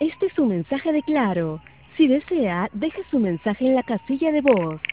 Este es un mensaje de Claro. Si desea, deje su mensaje en la casilla de voz.